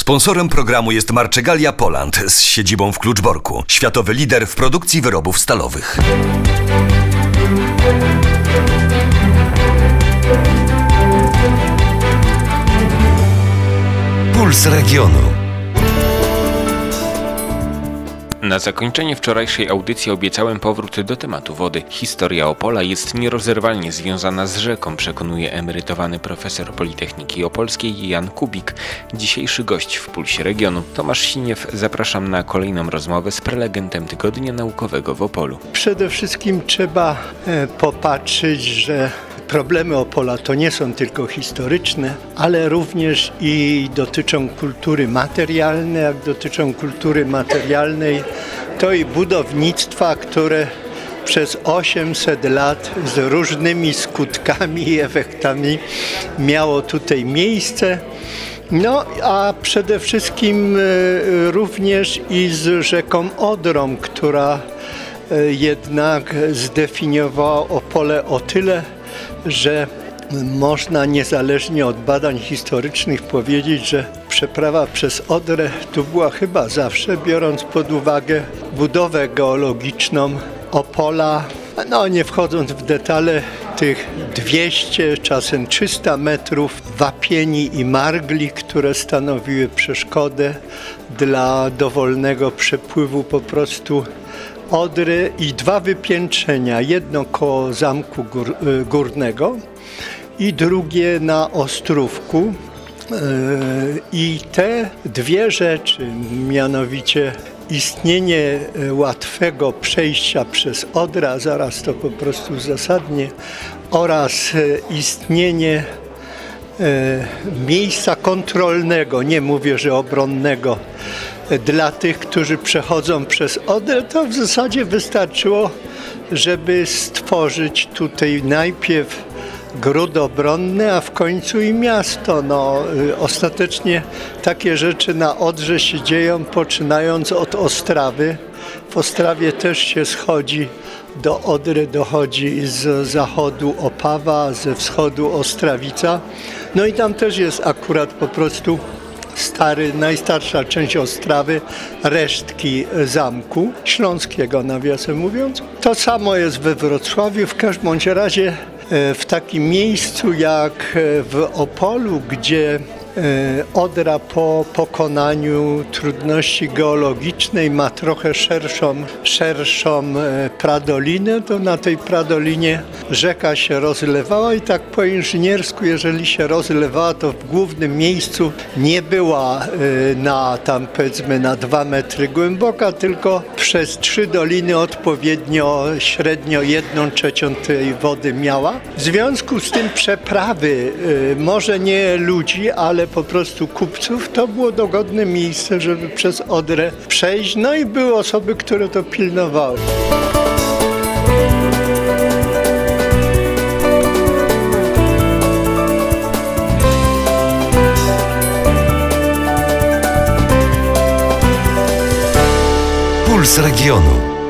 Sponsorem programu jest Marczegalia Poland z siedzibą w Kluczborku. Światowy lider w produkcji wyrobów stalowych. Puls regionu. Na zakończenie wczorajszej audycji obiecałem powrót do tematu wody. Historia Opola jest nierozerwalnie związana z rzeką, przekonuje emerytowany profesor Politechniki Opolskiej Jan Kubik. Dzisiejszy gość w Pulsie Regionu. Tomasz Siniew, zapraszam na kolejną rozmowę z prelegentem Tygodnia Naukowego w Opolu. Przede wszystkim trzeba popatrzeć, że problemy Opola to nie są tylko historyczne, ale również i dotyczą kultury materialnej. Jak dotyczą kultury materialnej, to i budownictwa, które przez 800 lat z różnymi skutkami i efektami miało tutaj miejsce. No, a przede wszystkim również i z rzeką Odrą, która jednak zdefiniowała Opole o tyle, że można niezależnie od badań historycznych powiedzieć, że przeprawa przez Odrę tu była chyba zawsze, biorąc pod uwagę budowę geologiczną Opola, no nie wchodząc w detale, tych 200, czasem 300 metrów wapieni i margli, które stanowiły przeszkodę dla dowolnego przepływu po prostu Odry i dwa wypiętrzenia, jedno koło Zamku Górnego i drugie na Ostrówku. I te dwie rzeczy, mianowicie istnienie łatwego przejścia przez Odrę, a zaraz to po prostu uzasadnię, oraz istnienie miejsca kontrolnego, nie mówię, że obronnego, dla tych, którzy przechodzą przez Odrę, to w zasadzie wystarczyło, żeby stworzyć tutaj najpierw gród obronny, a w końcu i miasto. No, ostatecznie takie rzeczy na Odrze się dzieją, poczynając od Ostrawy. W Ostrawie też się schodzi, do Odry dochodzi z zachodu Opawa, ze wschodu Ostrawica. No i tam też jest akurat po prostu najstarsza część Ostrawy, resztki zamku śląskiego, nawiasem mówiąc. To samo jest we Wrocławiu, w każdym bądź razie w takim miejscu jak w Opolu, gdzie Odra po pokonaniu trudności geologicznej ma trochę szerszą pradolinę, to na tej pradolinie rzeka się rozlewała i tak po inżyniersku, jeżeli się rozlewała, to w głównym miejscu nie była na 2 metry głęboka, tylko przez 3 doliny odpowiednio średnio 1/3 tej wody miała. W związku z tym przeprawy, może nie ludzi, ale po prostu kupców, to było dogodne miejsce, żeby przez Odrę przejść. No i były osoby, które to pilnowały. Puls regionu.